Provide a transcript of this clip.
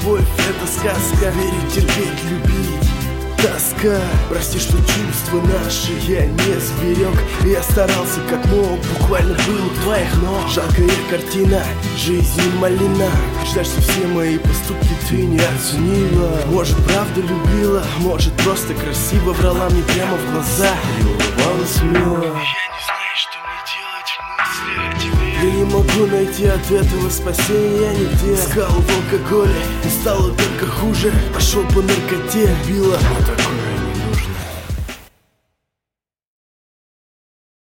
любовь — это сказка. Верить, терпеть, любить — тоска. Прости, что чувства наши я не сберег. Я старался как мог, буквально был у твоих ног. Жалкая картина, жизнь малина. Жаль, что все мои поступки ты не оценила. Может, правда любила, может, просто красиво врала мне прямо в глаза и улыбалась мило. Я не могу найти от этого спасения нигде. Искал в алкоголе, и стало только хуже. Пошел по наркоте, била.